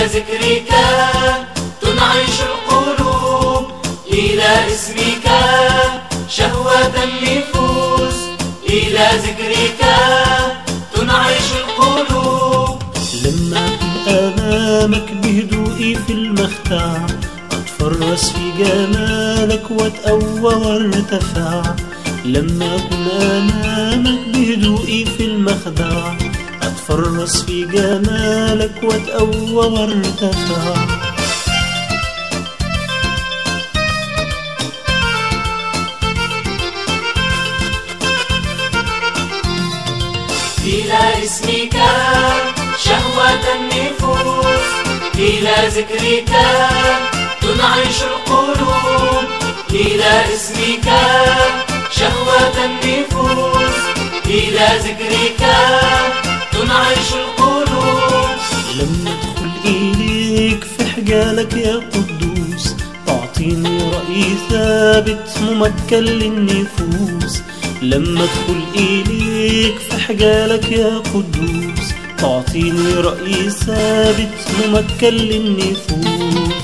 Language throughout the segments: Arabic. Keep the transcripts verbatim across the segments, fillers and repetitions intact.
ذكرك تنعش القلوب، إلى اسمك شهوة النفوس، إلى ذكرك تنعش القلوب. لما أكون أمامك بهدوئي في المخدع، أتفرس في جمالك وأتقوى وارتفع. لما أكون أمامك بهدوئي في المخدع، أتفرس في جمالك وأتقوى وارتفع. إلى اسمك شهوة النفوس، إلى ذكرك تنعش القلوب، إلى اسمك شهوة النفوس، إلى ذكرك تنعش القلوب. لما أدخل إليك في حجالك يا قدوس، تعطيني رأي ثابت ممكن للنفوس. لما أدخل إليك في حجالك يا قدوس، تعطيني رأي ثابت ممكن للنفوس.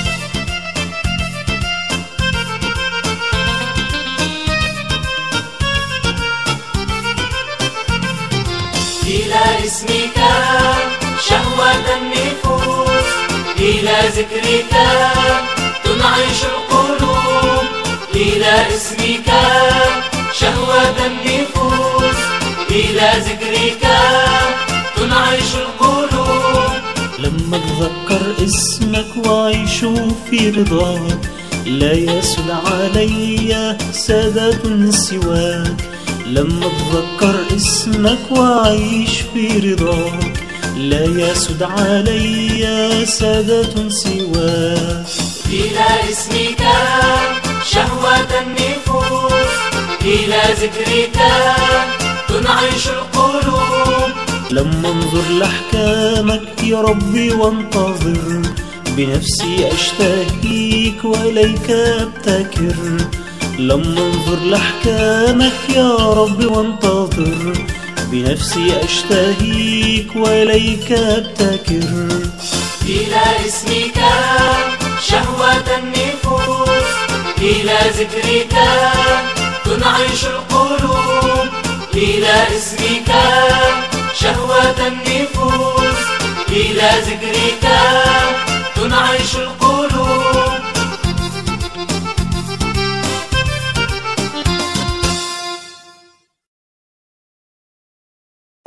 إلى اسمك شهوة النفوس، إلى ذكرك تنعش القلوب، إلى اسمك شهوة النفوس، إلى ذكرك تنعش القلوب. لما أتذكر اسمك وأعيش في رضاك، لا يسد علي سادة سواك. لما أتذكر اسمك وأعيش في رضاك، لا يسد علي سادة سواك. إلى اسمك شهوة النفوس، إلى ذكرك تنعش القلوب. لما انظر لأحكامك يا ربي وانتظر، بنفسي أشتهيك وإليك أبتكر. لما انظر لأحكامك يا ربي وانتظر، بنفسي أشتهيك وإليك أبتكر. إلى اسمك شهوة النفوس، إلى ذكرك تنعش القلوب، إلى اسمك شهوة النفوس، إلى ذكرك تنعش القلوب.